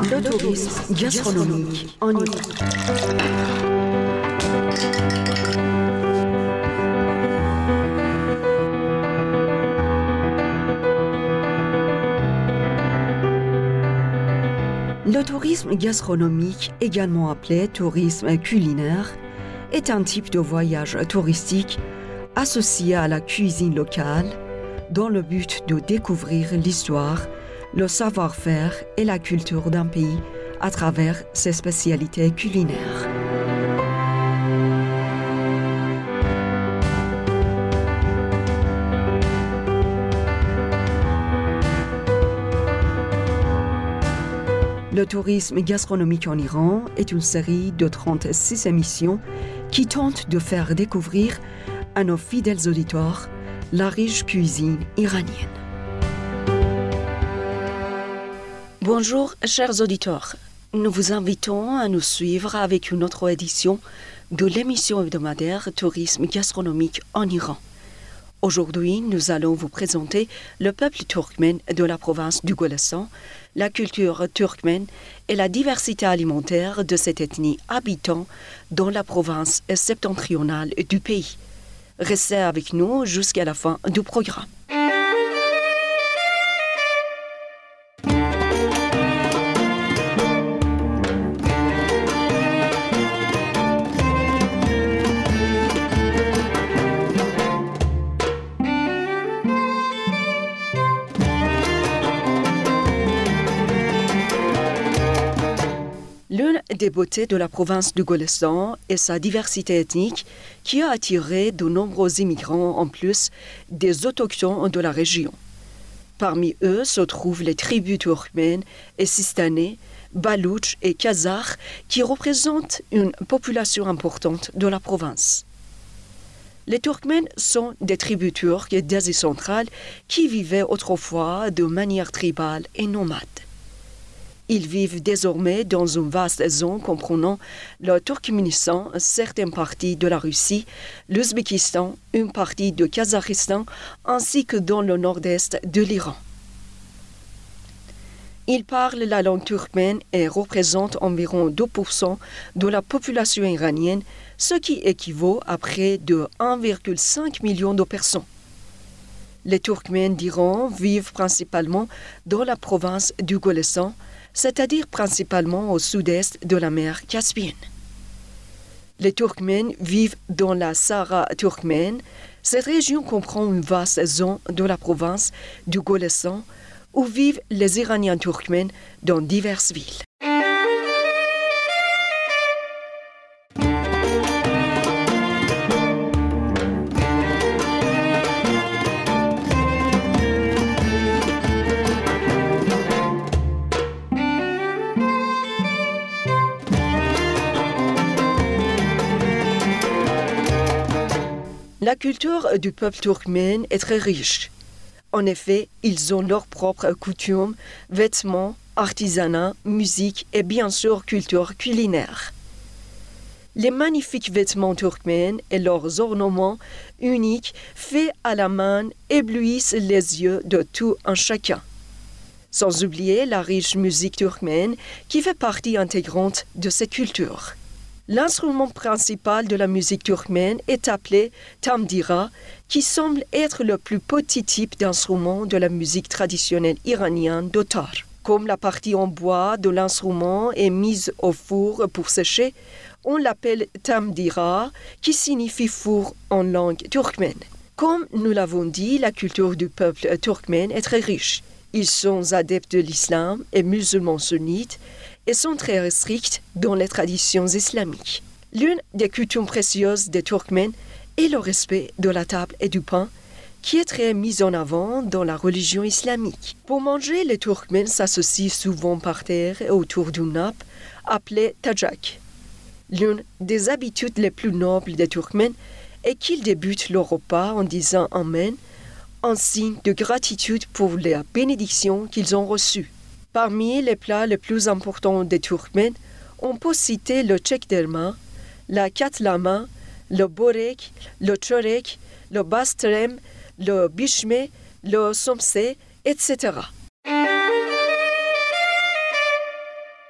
Le tourisme gastronomique en Iran. Le tourisme gastronomique, également appelé tourisme culinaire, est un type de voyage touristique associé à la cuisine locale dans le but de découvrir l'histoire, le savoir-faire et la culture d'un pays à travers ses spécialités culinaires. Le tourisme gastronomique en Iran est une série de 36 émissions qui tentent de faire découvrir à nos fidèles auditeurs la riche cuisine iranienne. Bonjour, chers auditeurs. Nous vous invitons à nous suivre avec une autre édition de l'émission hebdomadaire Tourisme gastronomique en Iran. Aujourd'hui, nous allons vous présenter le peuple turkmène de la province du Golestan, la culture turkmène et la diversité alimentaire de cette ethnie habitant dans la province septentrionale du pays. Restez avec nous jusqu'à la fin du programme. L'une des beautés de la province du Golestan est sa diversité ethnique qui a attiré de nombreux immigrants en plus des autochtones de la région. Parmi eux se trouvent les tribus turkmènes et sistanais, baloutches et khazars qui représentent une population importante de la province. Les Turkmènes sont des tribus turques d'Asie centrale qui vivaient autrefois de manière tribale et nomade. Ils vivent désormais dans une vaste zone comprenant le Turkménistan, certaines parties de la Russie, l'Ouzbékistan, une partie du Kazakhstan, ainsi que dans le nord-est de l'Iran. Ils parlent la langue turkmène et représentent environ 2% de la population iranienne, ce qui équivaut à près de 1,5 million de personnes. Les Turkmènes d'Iran vivent principalement dans la province du Golestan, c'est-à-dire principalement au sud-est de la mer Caspienne. Les Turkmènes vivent dans la Sahara turkmène. Cette région comprend une vaste zone de la province du Golestan où vivent les Iraniens turkmènes dans diverses villes. La culture du peuple turkmène est très riche. En effet, ils ont leurs propres coutumes, vêtements, artisanat, musique et bien sûr culture culinaire. Les magnifiques vêtements turkmènes et leurs ornements uniques faits à la main éblouissent les yeux de tout un chacun. Sans oublier la riche musique turkmène qui fait partie intégrante de cette culture. L'instrument principal de la musique turkmène est appelé tamdira, qui semble être le plus petit type d'instrument de la musique traditionnelle iranienne d'Otar. Comme la partie en bois de l'instrument est mise au four pour sécher, on l'appelle tamdira, qui signifie four en langue turkmène. Comme nous l'avons dit, la culture du peuple turkmène est très riche. Ils sont adeptes de l'islam et musulmans sunnites, et sont très stricts dans les traditions islamiques. L'une des coutumes précieuses des Turkmènes est le respect de la table et du pain, qui est très mis en avant dans la religion islamique. Pour manger, les Turkmènes s'associent souvent par terre autour d'une nappe appelée tajak. L'une des habitudes les plus nobles des Turkmènes est qu'ils débutent leur repas en disant Amen, en signe de gratitude pour les bénédictions qu'ils ont reçues. Parmi les plats les plus importants des Turkmènes, on peut citer le çekderma, la katlama, le borek, le çörek, le bastrem, le bişme, le somse, etc.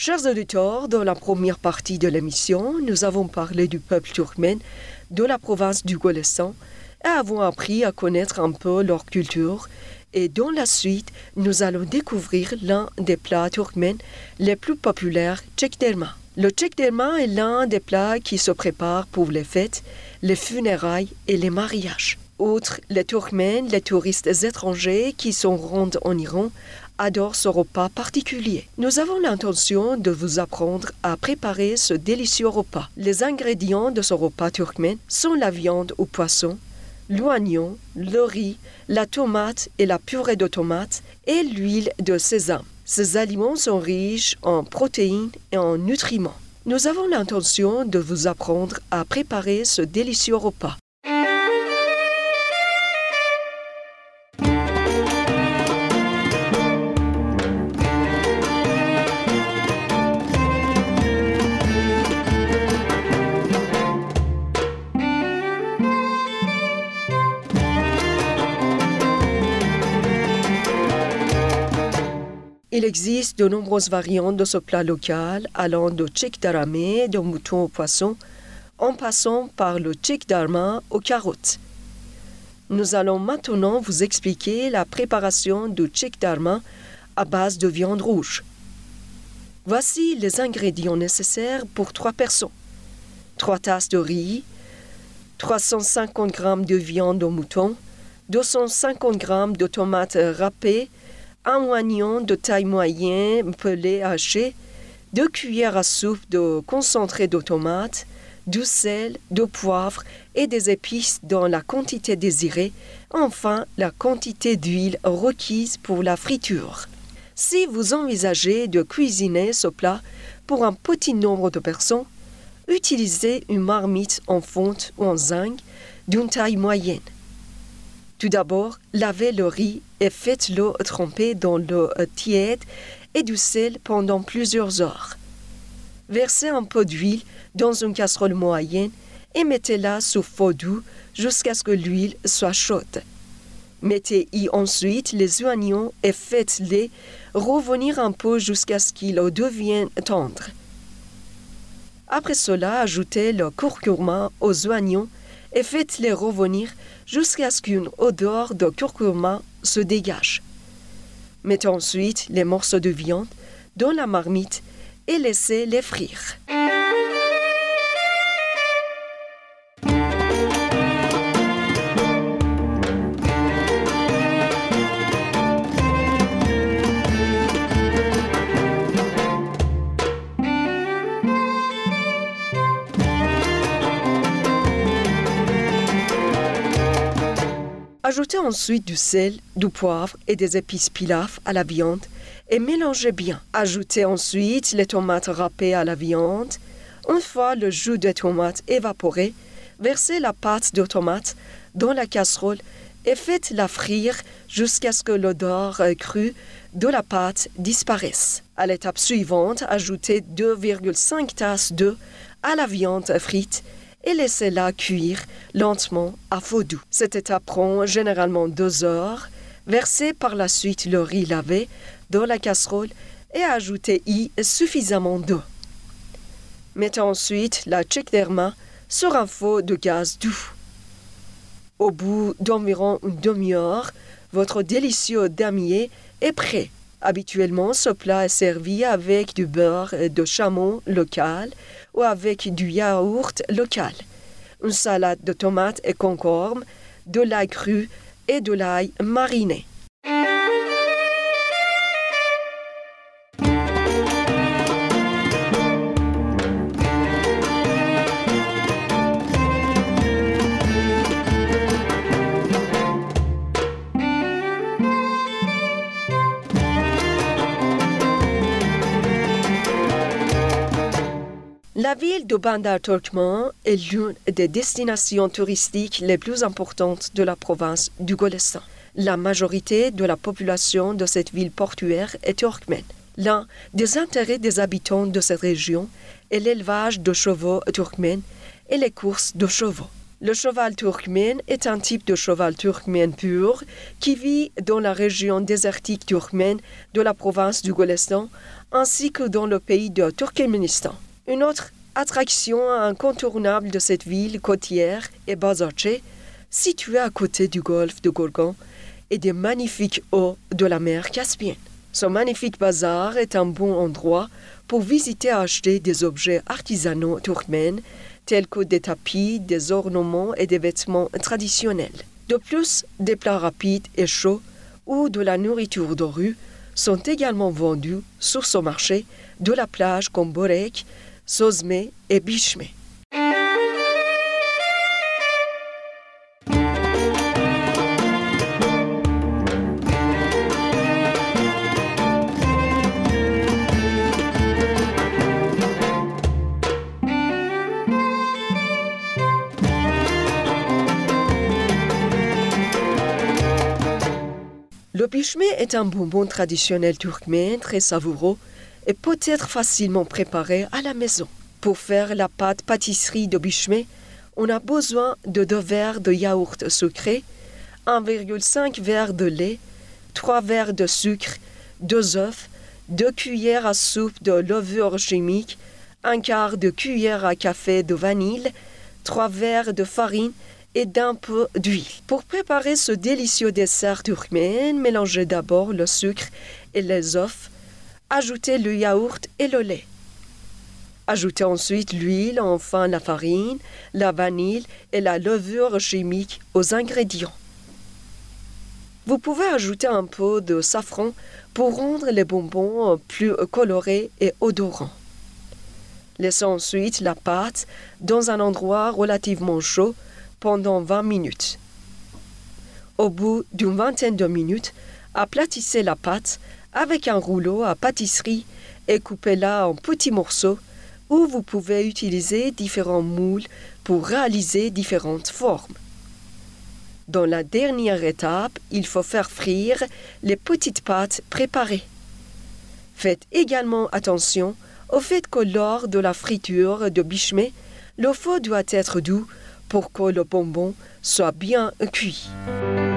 Chers auditeurs, dans la première partie de l'émission, nous avons parlé du peuple turkmène de la province du Golestan et avons appris à connaître un peu leur culture. Et dans la suite, nous allons découvrir l'un des plats turkmènes les plus populaires, çekderma. Le çekderma est l'un des plats qui se préparent pour les fêtes, les funérailles et les mariages. Outre les Turkmènes, les touristes étrangers qui se rendent en Iran adorent ce repas particulier. Nous avons l'intention de vous apprendre à préparer ce délicieux repas. Les ingrédients de ce repas turkmène sont la viande ou poisson, l'oignon, le riz, la tomate et la purée de tomate et l'huile de sésame. Ces aliments sont riches en protéines et en nutriments. Nous avons l'intention de vous apprendre à préparer ce délicieux repas. Il existe de nombreuses variantes de ce plat local, allant de çekdarame, de mouton au poisson, en passant par le çekdarma aux carottes. Nous allons maintenant vous expliquer la préparation du çekdarma à base de viande rouge. Voici les ingrédients nécessaires pour 3 personnes. 3 tasses de riz, 350 g de viande au mouton, 250 g de tomates râpées, un oignon de taille moyenne pelé haché, 2 cuillères à soupe de concentré de tomate, du sel, du poivre et des épices dans la quantité désirée, enfin la quantité d'huile requise pour la friture. Si vous envisagez de cuisiner ce plat pour un petit nombre de personnes, utilisez une marmite en fonte ou en zinc d'une taille moyenne. Tout d'abord, lavez le riz et faites-le tremper dans l'eau tiède et du sel pendant plusieurs heures. Versez un peu d'huile dans une casserole moyenne et mettez-la sous feu doux jusqu'à ce que l'huile soit chaude. Mettez-y ensuite les oignons et faites-les revenir un peu jusqu'à ce qu'ils deviennent tendres. Après cela, ajoutez le curcuma aux oignons et faites-les revenir jusqu'à ce qu'une odeur de curcuma se dégage. Mettez ensuite les morceaux de viande dans la marmite et laissez-les frire. Ajoutez ensuite du sel, du poivre et des épices pilaf à la viande et mélangez bien. Ajoutez ensuite les tomates râpées à la viande. Une fois le jus de tomate évaporé, versez la pâte de tomate dans la casserole et faites-la frire jusqu'à ce que l'odeur crue de la pâte disparaisse. À l'étape suivante, ajoutez 2,5 tasses d'eau à la viande frite et laissez-la cuire lentement à feu doux. Cette étape prend généralement 2 heures. Versez par la suite le riz lavé dans la casserole et ajoutez-y suffisamment d'eau. Mettez ensuite la çekderma sur un feu de gaz doux. Au bout d'environ une demi-heure, votre délicieux damier est prêt. Habituellement, ce plat est servi avec du beurre de chameau local ou avec du yaourt local, une salade de tomates et concombres, de l'ail cru et de l'ail mariné. La ville de Bandar Turkmen est l'une des destinations touristiques les plus importantes de la province du Golestan. La majorité de la population de cette ville portuaire est turkmène. L'un des intérêts des habitants de cette région est l'élevage de chevaux turkmènes et les courses de chevaux. Le cheval turkmène est un type de cheval turkmène pur qui vit dans la région désertique turkmène de la province du Golestan ainsi que dans le pays de Turkménistan. Une autre attraction incontournable de cette ville côtière est Bazarche, située à côté du golfe de Gorgan et des magnifiques eaux de la mer Caspienne. Ce magnifique bazar est un bon endroit pour visiter et acheter des objets artisanaux turkmènes tels que des tapis, des ornements et des vêtements traditionnels. De plus, des plats rapides et chauds ou de la nourriture de rue sont également vendus sur ce marché de la plage comme Borek, Sozme et Bishme. Le bishme est un bonbon traditionnel turkmène très savoureux et peut être facilement préparé à la maison. Pour faire la pâte pâtisserie de bishme, on a besoin de 2 verres de yaourt sucré, 1,5 verre de lait, 3 verres de sucre, 2 œufs, 2 cuillères à soupe de levure chimique, 1/4 de cuillère à café de vanille, 3 verres de farine et d'un peu d'huile. Pour préparer ce délicieux dessert turkmène, mélangez d'abord le sucre et les œufs, ajoutez le yaourt et le lait. Ajoutez ensuite l'huile, enfin la farine, la vanille et la levure chimique aux ingrédients. Vous pouvez ajouter un peu de safran pour rendre les bonbons plus colorés et odorants. Laissez ensuite la pâte dans un endroit relativement chaud pendant 20 minutes. Au bout d'une vingtaine de minutes, aplatissez la pâte avec un rouleau à pâtisserie et coupez-la en petits morceaux ou vous pouvez utiliser différents moules pour réaliser différentes formes. Dans la dernière étape, il faut faire frire les petites pâtes préparées. Faites également attention au fait que lors de la friture de bishme, le feu doit être doux pour que le bonbon soit bien cuit.